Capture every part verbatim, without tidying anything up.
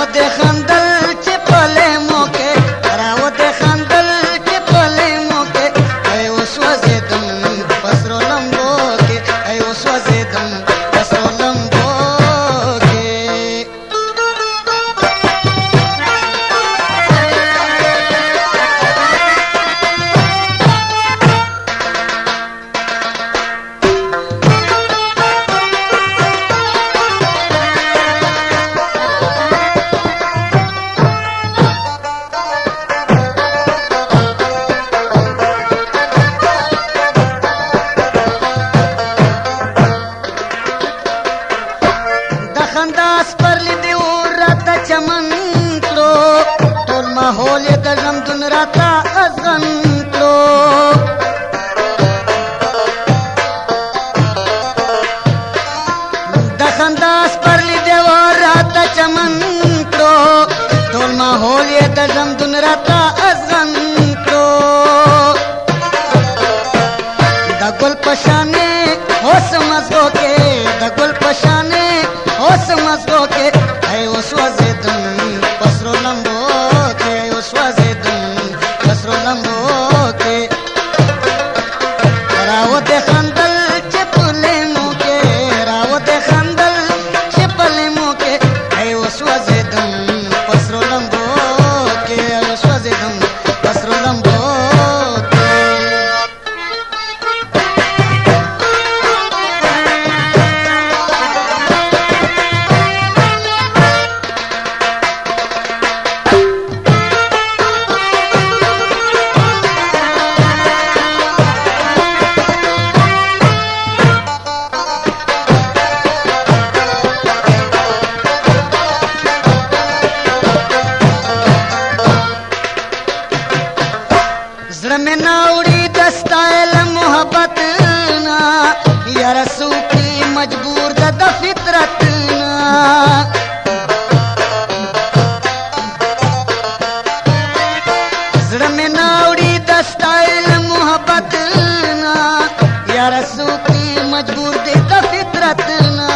راو د خندل چې پله موکه راو د خندل چې پله موکه ای وسوځیدم پسرو لمبو کې ای وسوځیدم پسرو لمبو کې خنداس پر لیدی او راتا چمن کړو ټول ماحول د غمدون راتا ازغن کړو د خنداس پر لیدی او راتا چمن کړو ټول ماحول د غمدون راتا ازغن کړو د ګل پشانه اوس مزو کې د ګل پشانه اوس مزو کې ای وسوځیدم پسرو لمبو کې ای وسوځیدم پسرو لمبو کې راو د خندل چې پله مو کې راو د خندل چې پله مو کې ای وسوځیدم پسرو لمبو کې ای وسوځیدم پسرو لمبو زړه مې ناوړي د ستایل محبت نه یاره څوکې مجبور ده د فطرت نه زړه مې ناوړي د ستایل محبت نه یاره څوکې مجبور ده د فطرت نه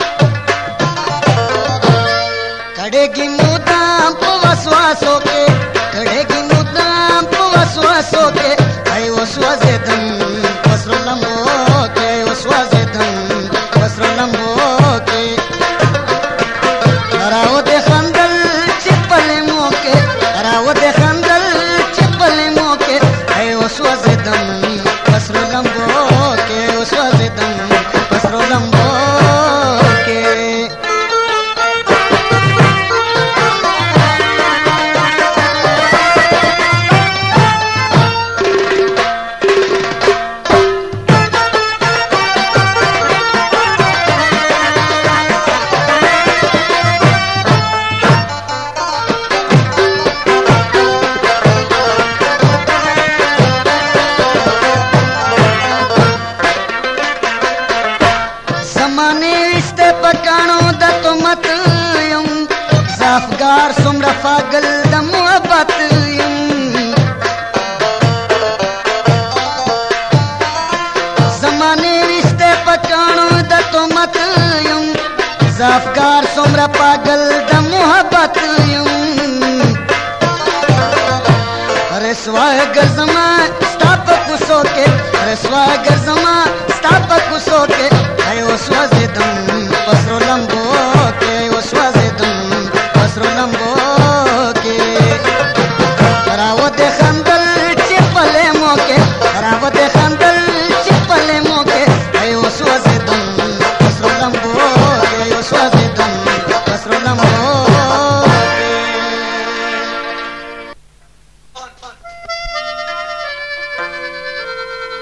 کړېږي مودام په وسواسو کې کړېږي مودام په وسواسو کې ای وسوځیدم پسرو لمبو کې ای وسوځیدم پسرو لمبو کې راو د خندل چې پله مو کې راو د خندل چې پله مو کې ای وسوځیدم پسرو لمبو کې ای وسوځیدم پسرو لمبو کې زمانه وسته پکانو د تومت یم زافګار سمره فاگل د محبت یم زمانه وسته پکانو د تومت یم زافګار سمره پاگل د محبت یم رسوا ګزما